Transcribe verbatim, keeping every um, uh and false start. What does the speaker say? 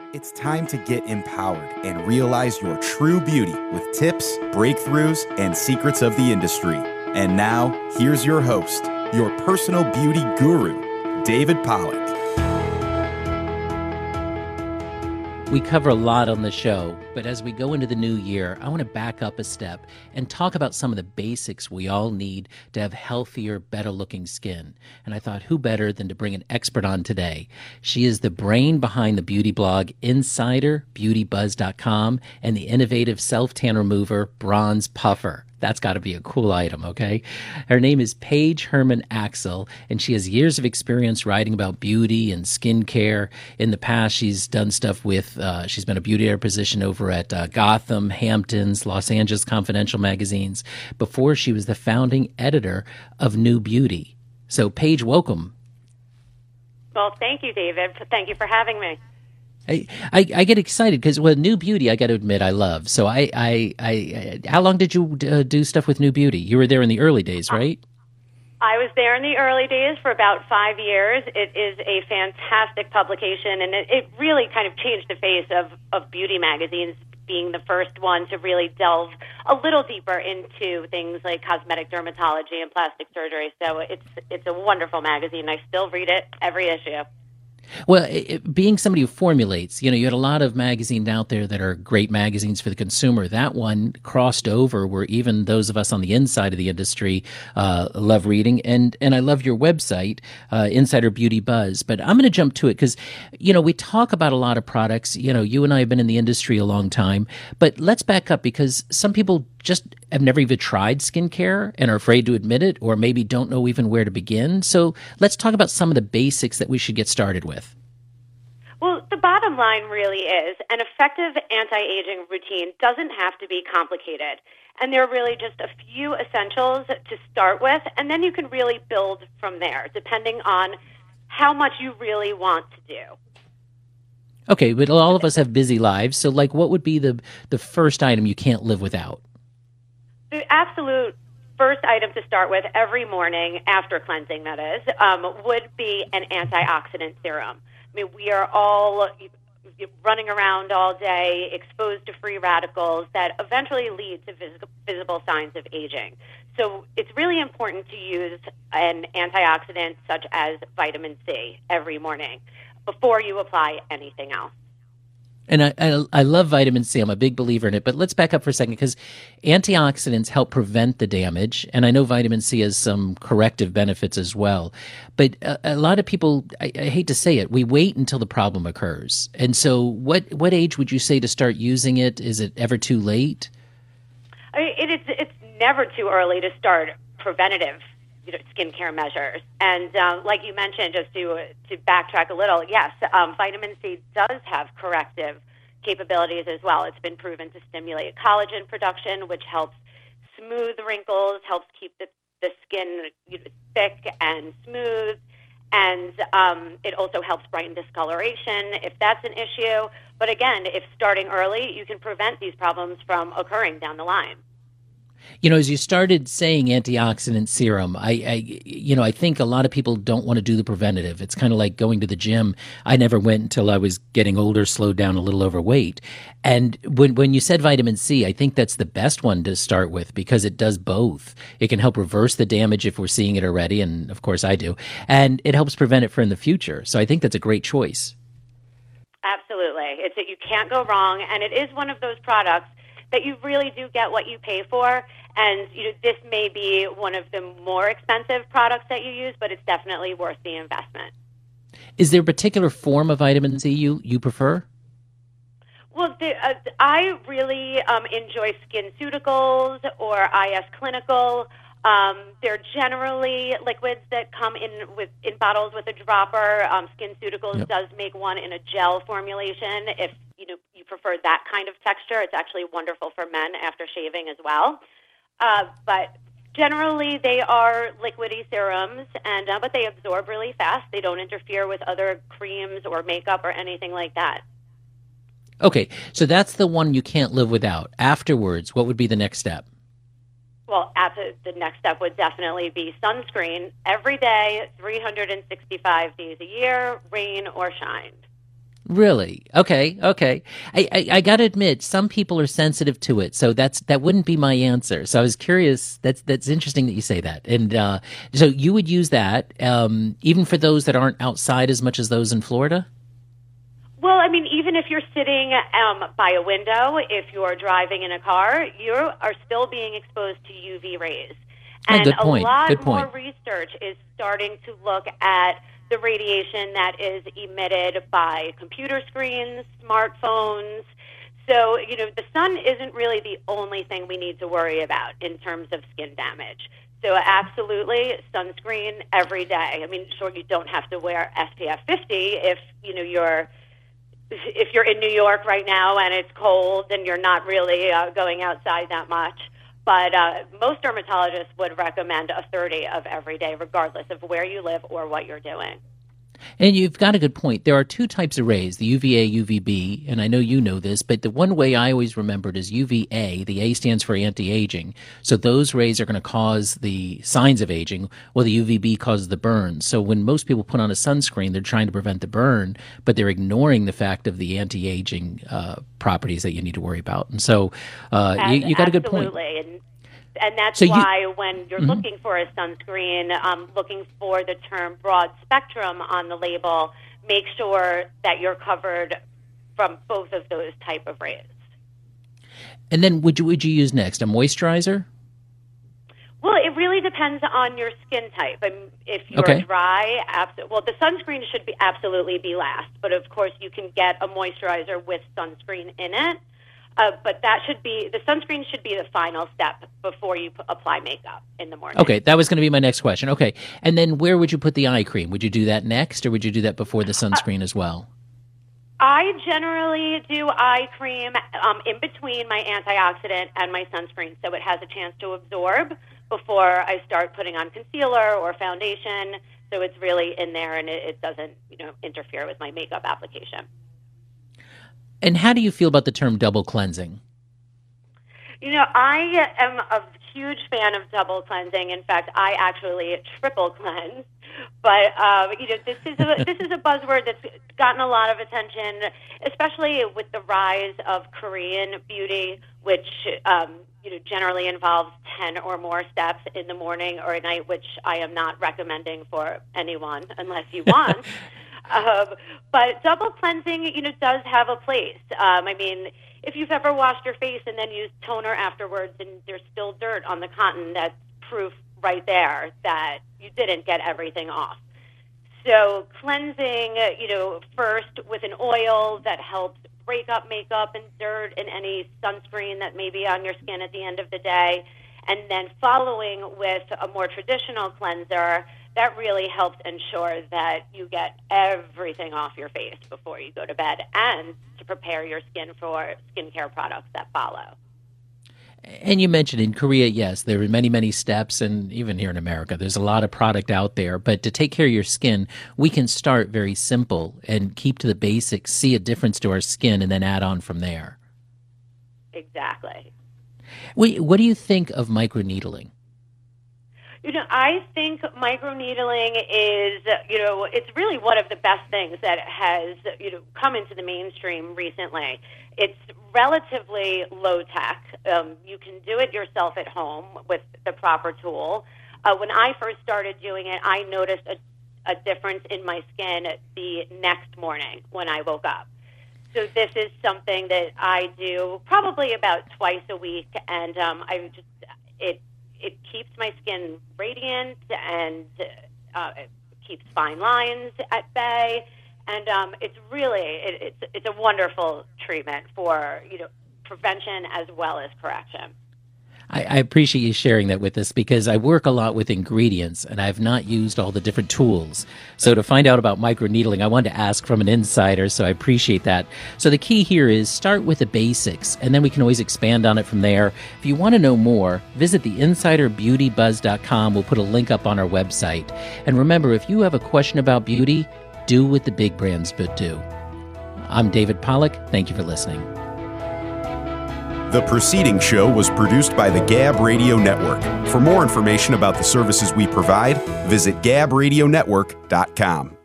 It's time to get empowered and realize your true beauty with tips, breakthroughs, and secrets of the industry. And now, here's your host, your personal beauty guru, David Pollack. We cover a lot on the show, but as we go into the new year, I want to back up a step and talk about some of the basics we all need to have healthier, better-looking skin. And I thought, who better than to bring an expert on today? She is the brain behind the beauty blog Insider Beauty Buzz dot com and the innovative self-tan remover Bronze Puffer. That's got to be a cool item, okay? Her name is Paige Herman Axel, and she has years of experience writing about beauty and skincare. In the past, she's done stuff with, uh, she's been a beauty editor position over at uh, Gotham, Hamptons, Los Angeles Confidential magazines. Before, she was the founding editor of New Beauty. So, Paige, welcome. Well, thank you, David. Thank you for having me. I, I, I get excited because well, New Beauty, I got to admit, I love. So I, I, I, how long did you uh, do stuff with New Beauty? You were there in the early days, right? I was there in the early days for about five years. It is a fantastic publication, and it, it really kind of changed the face of, of beauty magazines, being the first one to really delve a little deeper into things like cosmetic dermatology and plastic surgery. So it's it's a wonderful magazine. I still read it every issue. Well, it, being somebody who formulates, you know, you had a lot of magazines out there that are great magazines for the consumer. That one crossed over where even those of us on the inside of the industry uh, love reading. And and I love your website, uh, Insider Beauty Buzz. But I'm going to jump to it because, you know, we talk about a lot of products. You know, you and I have been in the industry a long time. But let's back up because some people just have never even tried skincare and are afraid to admit it, or maybe don't know even where to begin. So let's talk about some of the basics that we should get started with. Well, the bottom line really is an effective anti-aging routine doesn't have to be complicated. And there are really just a few essentials to start with, and then you can really build from there, depending on how much you really want to do. Okay, but all of us have busy lives, so like what would be the, the first item you can't live without? The absolute first item to start with every morning, after cleansing that is, um, would be an antioxidant serum. I mean, we are all running around all day, exposed to free radicals that eventually lead to vis- visible signs of aging. So it's really important to use an antioxidant such as vitamin C every morning before you apply anything else. And I, I I love vitamin C. I'm a big believer in it. But let's back up for a second because antioxidants help prevent the damage. And I know vitamin C has some corrective benefits as well. But a, a lot of people, I, I hate to say it, we wait until the problem occurs. And so what, what age would you say to start using it? Is it ever too late? I mean, it is, it's never too early to start preventative you know, skincare measures. And uh, like you mentioned, just to to backtrack a little, yes, um, vitamin C does have corrective capabilities as well. It's been proven to stimulate collagen production, which helps smooth wrinkles, helps keep the, the skin you know, thick and smooth, and um, it also helps brighten discoloration if that's an issue. But again, if starting early, you can prevent these problems from occurring down the line. You know, as you started saying antioxidant serum, I, I, you know, I think a lot of people don't want to do the preventative. It's kind of like going to the gym. I never went until I was getting older, slowed down, a little overweight. And when when you said vitamin C, I think that's the best one to start with because it does both. It can help reverse the damage if we're seeing it already, and of course I do, and it helps prevent it for in the future. So I think that's a great choice. Absolutely. It's that you can't go wrong, and it is one of those products that you really do get what you pay for. And you know, this may be one of the more expensive products that you use, but it's definitely worth the investment. Is there a particular form of vitamin C you, you prefer? Well, the, uh, I really um, enjoy SkinCeuticals or I S Clinical. Um, they're generally liquids that come in with in bottles with a dropper. Um, SkinCeuticals yep. does make one in a gel formulation. If you know you prefer that kind of texture, it's actually wonderful for men after shaving as well. Uh, but generally, they are liquidy serums, and uh, but they absorb really fast. They don't interfere with other creams or makeup or anything like that. Okay, so that's the one you can't live without. Afterwards, what would be the next step? Well, after, the next step would definitely be sunscreen every day, three hundred sixty-five days a year, rain or shine. Really? Okay. Okay. I, I, I got to admit, some people are sensitive to it, so that's that wouldn't be my answer. So I was curious. That's that's interesting that you say that. And uh, so you would use that um, even for those that aren't outside as much as those in Florida? Well, I mean, even if you're sitting um, by a window, if you're driving in a car, you are still being exposed to U V rays. And oh, good point. a lot good point. more research is starting to look at the radiation that is emitted by computer screens, smartphones. So, you know, the sun isn't really the only thing we need to worry about in terms of skin damage. So absolutely, sunscreen every day. I mean, sure, you don't have to wear S P F fifty if, you know, you're if you're in New York right now and it's cold and you're not really uh, going outside that much. But uh, most dermatologists would recommend a thirty of every day, regardless of where you live or what you're doing. And you've got a good point. There are two types of rays, the U V A, U V B, and I know you know this, but the one way I always remembered is U V A. The A stands for anti-aging. So those rays are going to cause the signs of aging, while the U V B causes the burn. So when most people put on a sunscreen, they're trying to prevent the burn, but they're ignoring the fact of the anti-aging uh, properties that you need to worry about. And so uh, you, you got a good point. Absolutely. And And that's so why you, when you're mm-hmm. looking for a sunscreen, um, looking for the term broad spectrum on the label, make sure that you're covered from both of those type of rays. And then would you, would you use next a moisturizer? Well, it really depends on your skin type. I mean, if you're okay. dry, abs- well, the sunscreen should be absolutely be last. But, of course, you can get a moisturizer with sunscreen in it. Uh, but that should be, the sunscreen should be the final step before you p- apply makeup in the morning. Okay, that was going to be my next question. Okay, and then where would you put the eye cream? Would you do that next, or would you do that before the sunscreen uh, as well? I generally do eye cream um, in between my antioxidant and my sunscreen, so it has a chance to absorb before I start putting on concealer or foundation, so it's really in there and it, it doesn't, you know, interfere with my makeup application. And how do you feel about the term double cleansing? You know, I am a huge fan of double cleansing. In fact, I actually triple cleanse. But uh, you know, this is a this is a buzzword that's gotten a lot of attention, especially with the rise of Korean beauty, which um, you know generally involves ten or more steps in the morning or at night, which I am not recommending for anyone unless you want. Um, but double cleansing, you know, does have a place. Um, I mean, if you've ever washed your face and then used toner afterwards and there's still dirt on the cotton, that's proof right there that you didn't get everything off. So cleansing, you know, first with an oil that helps break up makeup and dirt and any sunscreen that may be on your skin at the end of the day, and then following with a more traditional cleanser, that really helps ensure that you get everything off your face before you go to bed and to prepare your skin for skincare products that follow. And you mentioned in Korea, yes, there are many, many steps, and even here in America, there's a lot of product out there. But to take care of your skin, we can start very simple and keep to the basics, see a difference to our skin, and then add on from there. Exactly. Wait, what do you think of microneedling? You know, I think microneedling is, you know, it's really one of the best things that has, you know, come into the mainstream recently. It's relatively low tech. Um, you can do it yourself at home with the proper tool. Uh, when I first started doing it, I noticed a, a difference in my skin the next morning when I woke up. So this is something that I do probably about twice a week, and um, I just it. It keeps my skin radiant and uh, it keeps fine lines at bay, and um, it's really it, it's it's a wonderful treatment for you know prevention as well as correction. I, I appreciate you sharing that with us because I work a lot with ingredients and I've not used all the different tools. So to find out about microneedling, I wanted to ask from an insider, so I appreciate that. So the key here is start with the basics and then we can always expand on it from there. If you want to know more, visit the insider beauty buzz dot com. We'll put a link up on our website. And remember, if you have a question about beauty, do what the big brands do. I'm David Pollack. Thank you for listening. The preceding show was produced by the Gab Radio Network. For more information about the services we provide, visit gab radio network dot com.